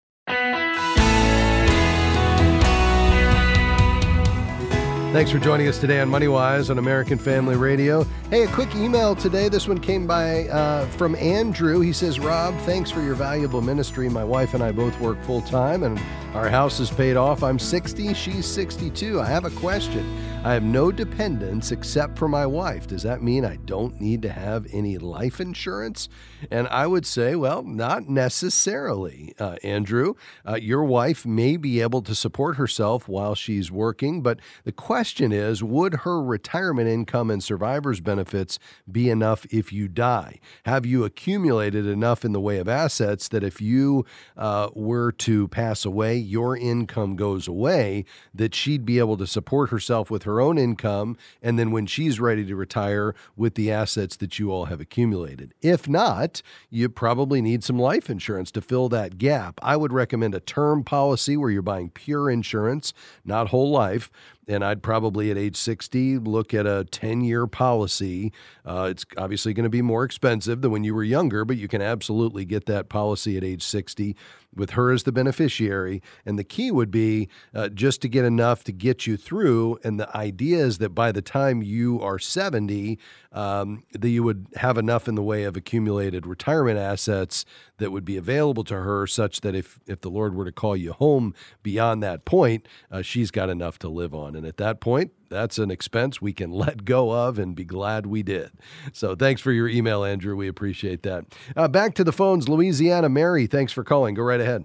Thanks for joining us today on MoneyWise on American Family Radio. Hey, a quick email today. This one came by uh, from Andrew. He says, Rob, thanks for your valuable ministry. My wife and I both work full-time, and our house is paid off. I'm sixty, she's sixty-two. I have a question. I have no dependents except for my wife. Does that mean I don't need to have any life insurance? And I would say, well, not necessarily, uh, Andrew. Uh, your wife may be able to support herself while she's working, but the question is, would her retirement income and survivor's benefits be enough if you die? Have you accumulated enough in the way of assets that if you uh, were to pass away, your income goes away, that she'd be able to support herself with her own income, and then when she's ready to retire with the assets that you all have accumulated? If not, you probably need some life insurance to fill that gap. I would recommend a term policy where you're buying pure insurance, not whole life. And I'd probably at age sixty look at a ten-year policy. Uh, it's obviously going to be more expensive than when you were younger, but you can absolutely get that policy at age sixty. with her as the beneficiary. And the key would be uh, just to get enough to get you through. And the idea is that by the time you are seventy, um, that you would have enough in the way of accumulated retirement assets that would be available to her, such that if, if the Lord were to call you home beyond that point, uh, she's got enough to live on. And at that point, that's an expense we can let go of and be glad we did. So thanks for your email, Andrew. We appreciate that. Uh, back to the phones, Louisiana. Mary, thanks for calling. Go right ahead.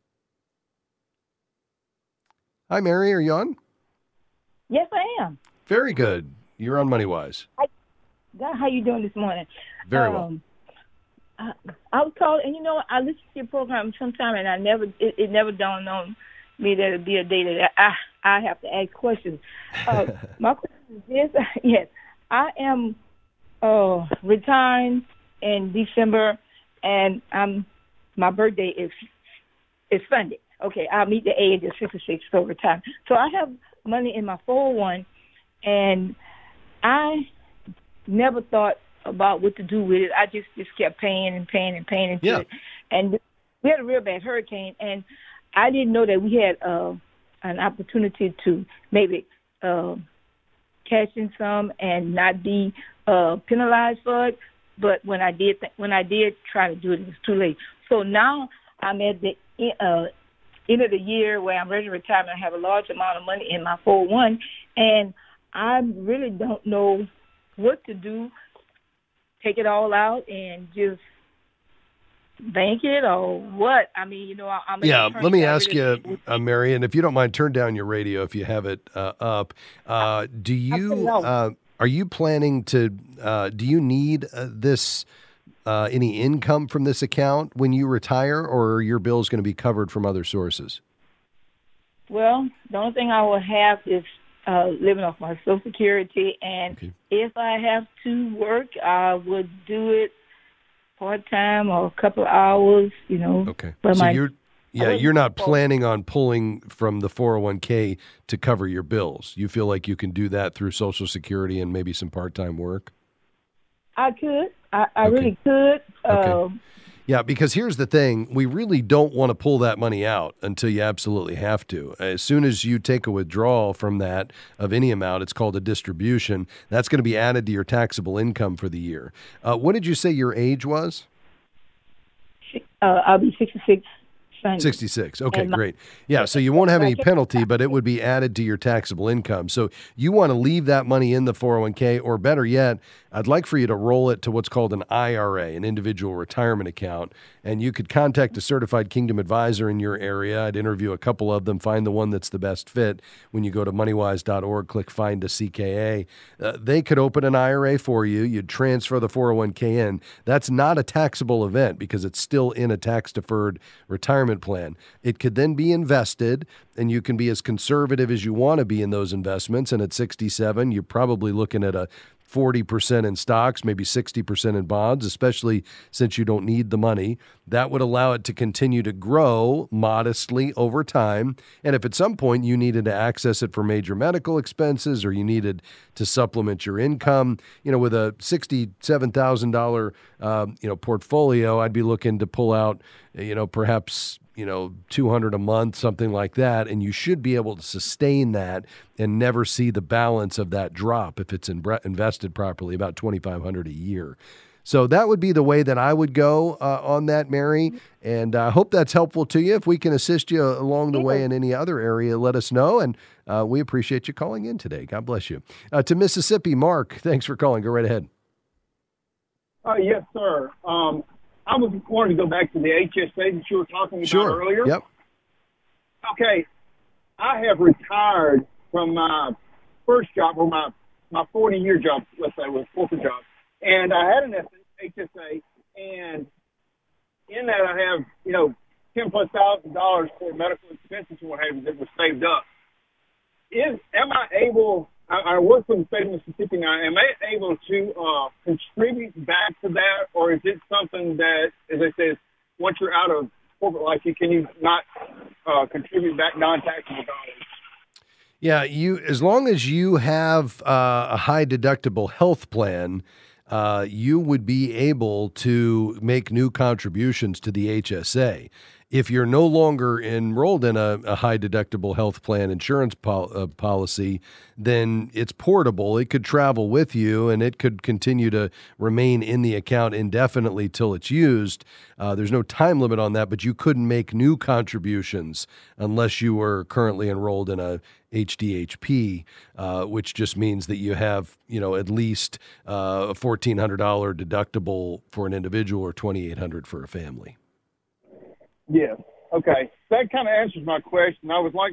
Hi, Mary. Are you on? Yes, I am. Very good. You're on MoneyWise. Hi, God, how you doing this morning? Very well. Um, I, I was called, and you know, I listen to your program sometime, and I never, it, it never dawned on me that it'd be a day that I, I have to ask questions. Uh, my question is this: yes, I am uh, retiring in December, and I'm my birthday is is funded. Okay, I'll meet the age of sixty-six for retirement. So I have money in my four oh one, and I never thought about what to do with it. I just, just kept paying and paying and paying into yeah. it. And we had a real bad hurricane, and I didn't know that we had uh, an opportunity to maybe uh, cash in some and not be uh, penalized for it. But when I did, th- when I did try to do it, it was too late. So now I'm at the uh, end of the year where I'm ready to retire. I have a large amount of money in my four oh one, and I really don't know what to do. Take it all out and just bank it or what? I mean, you know, I, I'm an yeah. attorney, Let me so I ask really- you, uh, Mary, and if you don't mind, turn down your radio if you have it uh, up. Uh, do you uh, are you planning to? Uh, do you need uh, this? Uh, any income from this account when you retire, or are your bills going to be covered from other sources? Well, the only thing I will have is uh, living off my Social Security, and okay. if I have to work, I would do it part-time or a couple of hours, you know. Okay. But so my, you're, yeah, you're not planning on pulling from the four oh one k to cover your bills. You feel like you can do that through Social Security and maybe some part-time work? I could. I, I Okay. really could. Okay. Um, Yeah, because here's the thing. We really don't want to pull that money out until you absolutely have to. As soon as you take a withdrawal from that of any amount, it's called a distribution. That's going to be added to your taxable income for the year. Uh, what did you say your age was? uh, I'll be sixty-six. Sunday. sixty-six. Okay, And my- great. Yeah, so you won't have any penalty, but it would be added to your taxable income. So you want to leave that money in the four oh one k, or better yet, I'd like for you to roll it to what's called an I R A, an individual retirement account. And you could contact a certified Kingdom advisor in your area. I'd interview a couple of them, find the one that's the best fit. When you go to moneywise dot org, click Find a C K A. Uh, they could open an I R A for you. You'd transfer the four oh one k in. That's not a taxable event because it's still in a tax-deferred retirement plan. It could then be invested, and you can be as conservative as you want to be in those investments. And at sixty-seven, you're probably looking at a forty percent in stocks, maybe sixty percent in bonds, especially since you don't need the money. That would allow it to continue to grow modestly over time. And if at some point you needed to access it for major medical expenses or you needed to supplement your income, you know, with a sixty-seven thousand dollars uh, you know, portfolio, I'd be looking to pull out, you know, perhaps you know, two hundred a month, something like that, and you should be able to sustain that and never see the balance of that drop if it's in, invested properly, about twenty-five hundred a year. So that would be the way that I would go uh, on that, Mary, and I uh, hope that's helpful to you. If we can assist you along the way in any other area, let us know, and uh, we appreciate you calling in today. God bless you. Uh, to Mississippi, Mark, thanks for calling. Go right ahead. Uh, yes, sir. Um, I was wanting to go back to the H S A that you were talking about Sure. earlier. Yep. Okay. I have retired from my first job, or my, my forty-year job, let's say, was corporate job. And I had an H S A, and in that I have, you know, ten plus thousand dollars for medical expenses and what have you that was saved up. Is Am I able... I, I work for the state of Mississippi now. Am I able to uh, contribute back to that, or is it something that, as I said, once you're out of corporate life, you can you not uh, contribute back non-taxable dollars? Yeah, you as long as you have uh, a high deductible health plan, uh, you would be able to make new contributions to the H S A. If you're no longer enrolled in a, a high deductible health plan insurance pol- uh, policy, then it's portable. It could travel with you, and it could continue to remain in the account indefinitely till it's used. Uh, there's no time limit on that, but you couldn't make new contributions unless you were currently enrolled in a H D H P, uh, which just means that you have, you know, at least uh, a fourteen hundred dollars deductible for an individual or twenty-eight hundred dollars for a family. Yes. Okay. That kind of answers my question. I was like,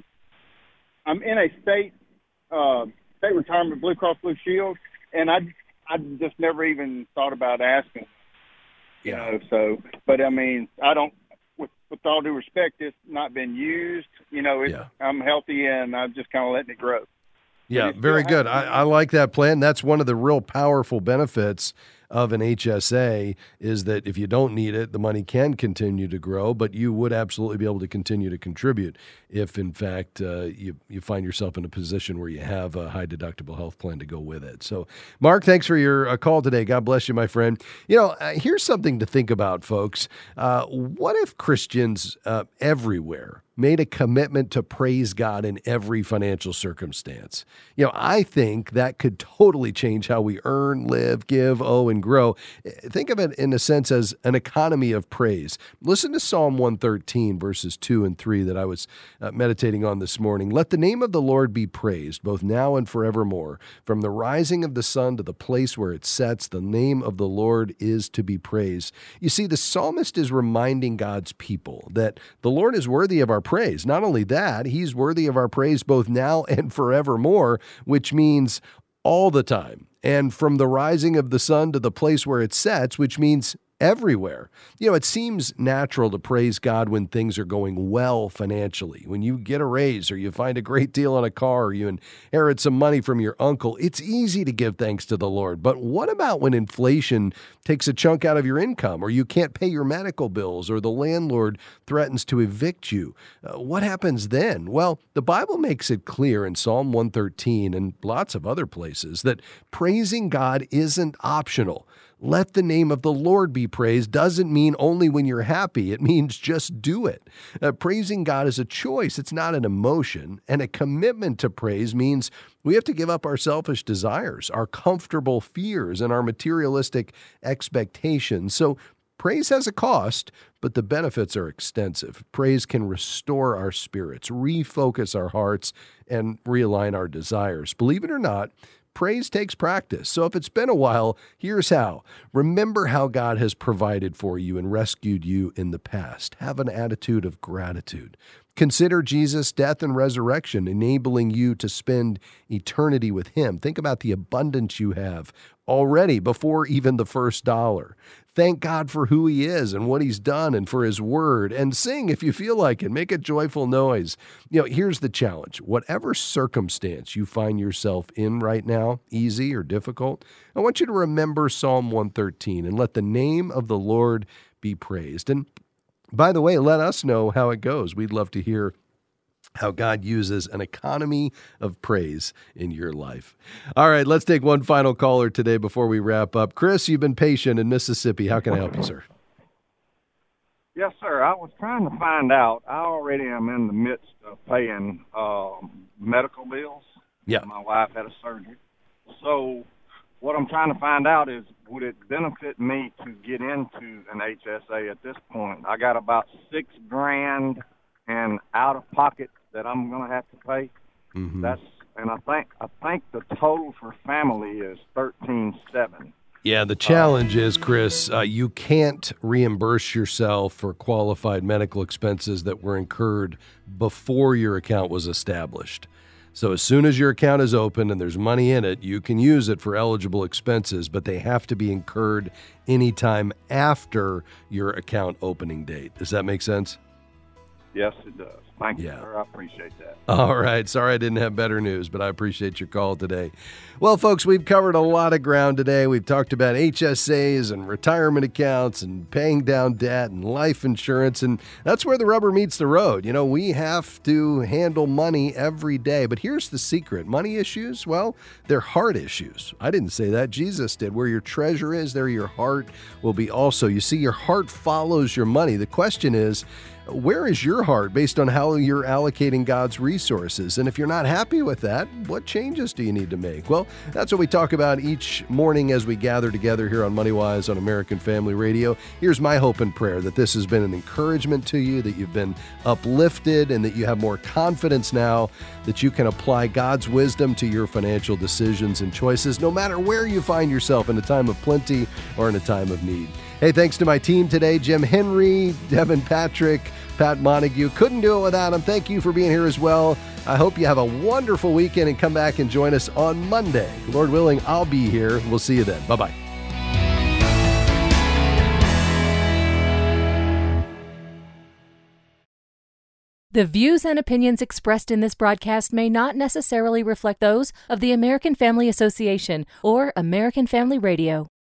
I'm in a state uh, state retirement Blue Cross Blue Shield, and I I just never even thought about asking. You yeah. know, so, but I mean, I don't. With, with all due respect, it's not been used. You know, it, yeah. I'm healthy, and I'm just kind of letting it grow. Yeah, very good. I, I like that plan. That's one of the real powerful benefits of an H S A is that if you don't need it, the money can continue to grow, but you would absolutely be able to continue to contribute if, in fact, uh, you, you find yourself in a position where you have a high deductible health plan to go with it. So, Mark, thanks for your uh, call today. God bless you, my friend. You know, uh, here's something to think about, folks. Uh, what if Christians uh, everywhere made a commitment to praise God in every financial circumstance? You know, I think that could totally change how we earn, live, give, owe, and grow. Think of it in a sense as an economy of praise. Listen to Psalm one thirteen, verses two and three that I was uh, meditating on this morning. Let the name of the Lord be praised, both now and forevermore. From the rising of the sun to the place where it sets, the name of the Lord is to be praised. You see, the psalmist is reminding God's people that the Lord is worthy of our praise. Not only that, he's worthy of our praise both now and forevermore, which means all the time. And from the rising of the sun to the place where it sets, which means everywhere. You know, it seems natural to praise God when things are going well financially. When you get a raise or you find a great deal on a car or you inherit some money from your uncle, it's easy to give thanks to the Lord. But what about when inflation takes a chunk out of your income, or you can't pay your medical bills, or the landlord threatens to evict you? Uh, what happens then? Well, the Bible makes it clear in Psalm one thirteen and lots of other places that praising God isn't optional. Let the name of the Lord be praised doesn't mean only when you're happy. It means just do it. Uh, praising God is a choice. It's not an emotion. And a commitment to praise means we have to give up our selfish desires, our comfortable fears, and our materialistic expectations. So praise has a cost, but the benefits are extensive. Praise can restore our spirits, refocus our hearts, and realign our desires. Believe it or not, praise takes practice. So if it's been a while, here's how. Remember how God has provided for you and rescued you in the past. Have an attitude of gratitude. Consider Jesus' death and resurrection, enabling you to spend eternity with him. Think about the abundance you have already before even the first dollar. Thank God for who he is and what he's done and for his word. And sing if you feel like it. Make a joyful noise. You know, here's the challenge. Whatever circumstance you find yourself in right now, easy or difficult, I want you to remember Psalm one thirteen and let the name of the Lord be praised. And by the way, let us know how it goes. We'd love to hear how God uses an economy of praise in your life. All right, let's take one final caller today before we wrap up. Chris, you've been patient in Mississippi. How can I help you, sir? Yes, sir. I was trying to find out. I already am in the midst of paying uh, medical bills. Yeah. My wife had a surgery. So what I'm trying to find out is, would it benefit me to get into an H S A at this point? I got about six grand and out of pocket that I'm going to have to pay. Mm-hmm. That's and I think I think the total for family is thirteen seven. Yeah, the challenge is, Chris, uh, you can't reimburse yourself for qualified medical expenses that were incurred before your account was established. So as soon as your account is open and there's money in it, you can use it for eligible expenses, but they have to be incurred anytime after your account opening date. Does that make sense? Yes, it does. Thank you, Yeah. sir. I appreciate that. All right. Sorry I didn't have better news, but I appreciate your call today. Well, folks, we've covered a lot of ground today. We've talked about H S As and retirement accounts and paying down debt and life insurance, and that's where the rubber meets the road. You know, we have to handle money every day, but here's the secret. Money issues, well, they're heart issues. I didn't say that. Jesus did. Where your treasure is, there your heart will be also. You see, your heart follows your money. The question is, where is your heart based on how you're allocating God's resources? And if you're not happy with that, what changes do you need to make? Well, that's what we talk about each morning as we gather together here on MoneyWise on American Family Radio. Here's my hope and prayer that this has been an encouragement to you, that you've been uplifted, and that you have more confidence now that you can apply God's wisdom to your financial decisions and choices, no matter where you find yourself in a time of plenty or in a time of need. Hey, thanks to my team today, Jim Henry, Devin Patrick, Pat Montague. Couldn't do it without them. Thank you for being here as well. I hope you have a wonderful weekend and come back and join us on Monday. Lord willing, I'll be here. We'll see you then. Bye-bye. The views and opinions expressed in this broadcast may not necessarily reflect those of the American Family Association or American Family Radio.